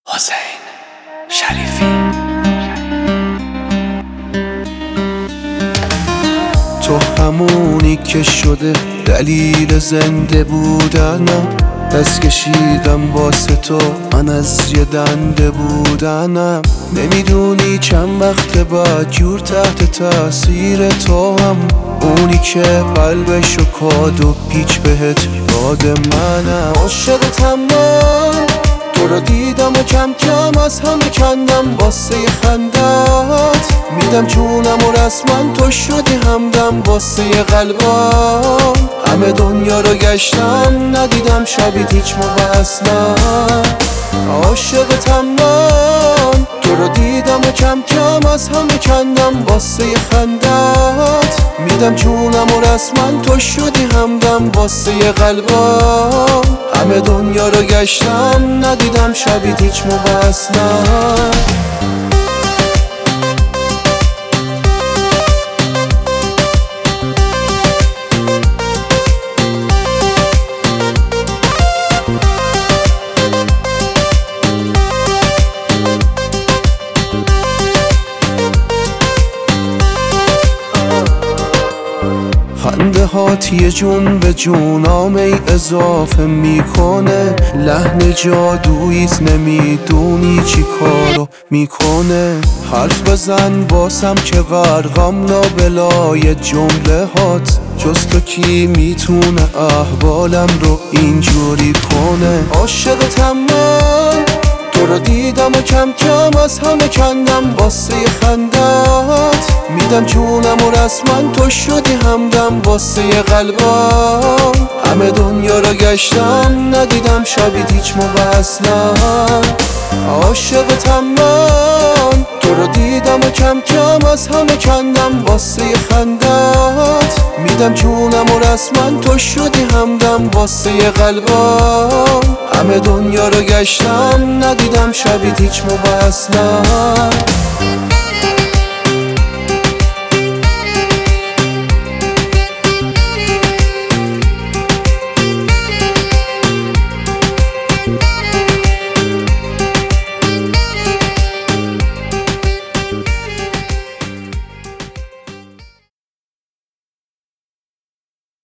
حسین شریفی. تو همونی که شده دلیل زنده بودنم، دست کشیدم واسه تو من از یه دنده بودنم. نمیدونی چند وقت بعد جور تحت تاثیر تو هم، اونی که قلبشو کاد و پیچ بهت داده منم. عاشقتم من، تو رو دیدم و کم کم از همه کندم واسه خندت. میدم جونم و رسما تو شدی همدم واسه قلبم. همه دنیا رو گشتم ندیدم شبیه هیچ موقع اصلا. عاشقتم من، تو رو دیدم و کم کم از همه کندم واسه خندت. میدم جونم و رسما تو شدی همدم واسه قلبم. همه دنیا رو گشتم ندیدم شبیه هیچ موقع اصلا. خنده هات یه جون به جونام ای اضافه میکنه، لحن جادوییت نمیدونی چی کارو میکنه. حرف بزن باسم که غرقم لابلای جمله هات، جز تو کی میتونه احوالم رو اینجوری کنه. عاشقتم من، تو رو دیدم و کم کم از همه کندم واسه خندت. میدم جونم و رسما تو شدی همدم واسه قلبم. همه دنیا رو گشتم ندیدم شبیه هیچ موقع اصلا. عاشقتم من، تو رو دیدم و کم کم از همه کندم واسه خندت. میدم جونم و رسما تو شدی همدم واسه قلبم. همه دنیا رو گشتم ندیدم شبیه هیچ موقع اصلا.